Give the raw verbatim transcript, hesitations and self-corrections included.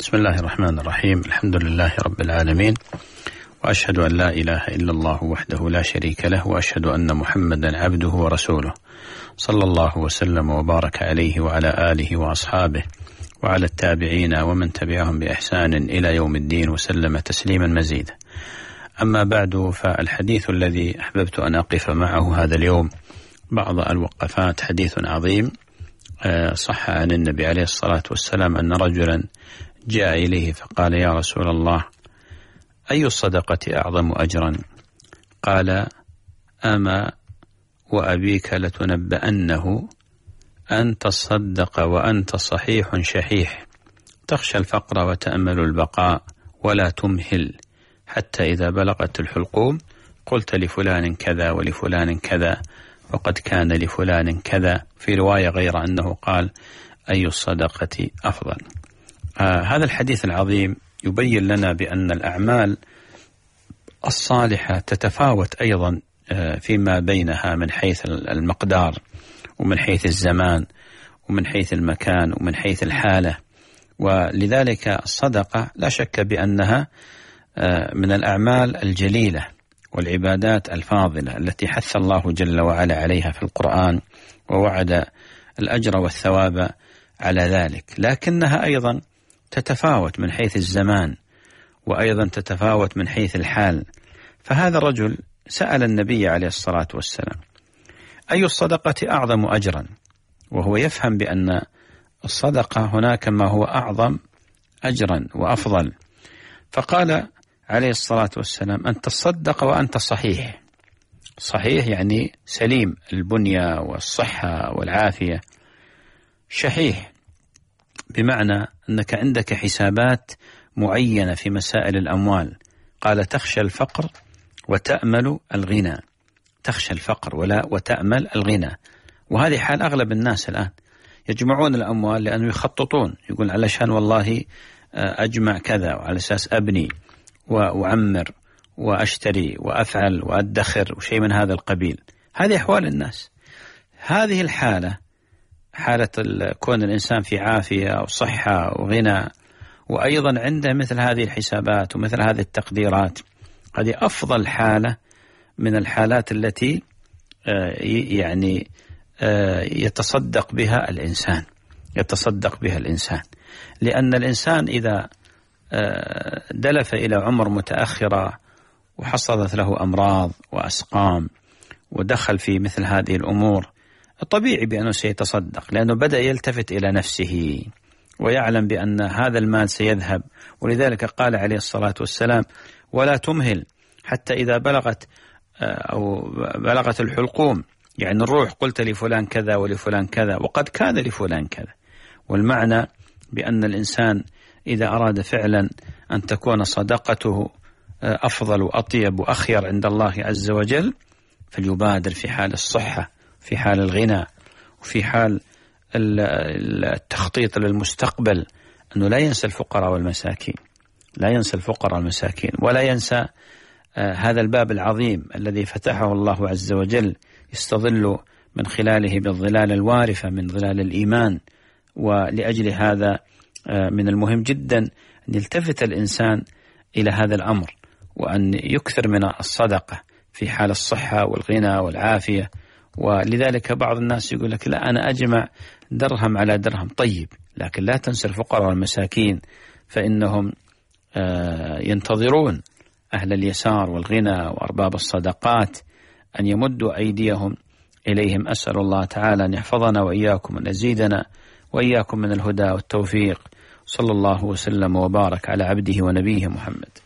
بسم الله الرحمن الرحيم. الحمد لله رب العالمين، وأشهد أن لا إله إلا الله وحده لا شريك له، وأشهد أن محمدا عبده ورسوله، صلى الله وسلم وبارك عليه وعلى آله وأصحابه وعلى التابعين ومن تبعهم بإحسان إلى يوم الدين وسلم تسليما مزيدا. أما بعد، فالحديث الذي أحببت أن أقف معه هذا اليوم بعض الوقفات حديث عظيم صح عن النبي عليه الصلاة والسلام أن رجلا جاء إليه فقال: يا رسول الله، أي الصدقة أعظم أجرا؟ قال: أما وأبيك لتنبأنه أن تصدق وأنت صحيح شحيح، تخشى الفقر وتأمل البقاء ولا تمهل، حتى إذا بلغت الحلقوم قلت لفلان كذا ولفلان كذا وقد كان لفلان كذا. في رواية غير أنه قال: أي الصدقة أفضل؟ آه هذا الحديث العظيم يبين لنا بأن الأعمال الصالحة تتفاوت أيضا آه فيما بينها من حيث المقدار ومن حيث الزمان ومن حيث المكان ومن حيث الحالة، ولذلك الصدقة لا شك بأنها آه من الأعمال الجليلة والعبادات الفاضلة التي حث الله جل وعلا عليها في القرآن ووعد الأجر والثواب على ذلك، لكنها أيضا تتفاوت من حيث الزمان وأيضا تتفاوت من حيث الحال. فهذا الرجل سأل النبي عليه الصلاة والسلام: أي الصدقة أعظم أجرا؟ وهو يفهم بأن الصدقة هناك ما هو أعظم أجرا وأفضل. فقال عليه الصلاة والسلام: أن تصدق وأنت صحيح. صحيح يعني سليم البنية والصحة والعافية. شحيح بمعنى أنك عندك حسابات معينة في مسائل الأموال. قال: تخشى الفقر وتأمل الغنى. تخشى الفقر ولا وتأمل الغنى. وهذه حال أغلب الناس الآن، يجمعون الأموال لأنه يخططون، يقول علشان والله أجمع كذا وعلى أساس أبني وأعمر وأشتري وأفعل وأدخر وشيء من هذا القبيل. هذه أحوال الناس. هذه الحالة، حالة كون الإنسان في عافية وصحة وغنى وأيضا عنده مثل هذه الحسابات ومثل هذه التقديرات، هذه أفضل حالة من الحالات التي يعني يتصدق بها الإنسان يتصدق بها الإنسان لأن الإنسان إذا دلف إلى عمر متأخرة وحصلت له أمراض وأسقام ودخل في مثل هذه الأمور، الطبيعي بأنه سيتصدق، لأنه بدأ يلتفت إلى نفسه ويعلم بأن هذا المال سيذهب. ولذلك قال عليه الصلاة والسلام: ولا تمهل حتى إذا بلغت أو بلغت الحلقوم، يعني الروح قلت لفلان كذا ولفلان كذا وقد كان لفلان كذا. والمعنى بأن الإنسان إذا أراد فعلا أن تكون صدقته أفضل وأطيب وأخير عند الله عز وجل، فليبادر في حال الصحة، في حال الغنى، وفي حال التخطيط للمستقبل، أنه لا ينسى الفقراء والمساكين، لا ينسى الفقراء والمساكين، ولا ينسى هذا الباب العظيم الذي فتحه الله عز وجل يستظل من خلاله بالظلال الوارفة من ظلال الإيمان. ولأجل هذا من المهم جدا أن يلتفت الإنسان إلى هذا الأمر، وأن يكثر من الصدقة في حال الصحة والغنى والعافية. ولذلك بعض الناس يقول لك: لا، أنا أجمع درهم على درهم. طيب، لكن لا تنسى الفقراء والمساكين، فإنهم ينتظرون أهل اليسار والغنى وأرباب الصدقات أن يمدوا أيديهم إليهم. أسأل الله تعالى أن يحفظنا وإياكم وأن يزيدنا وإياكم من الهدى والتوفيق. صلى الله وسلم وبارك على عبده ونبيه محمد.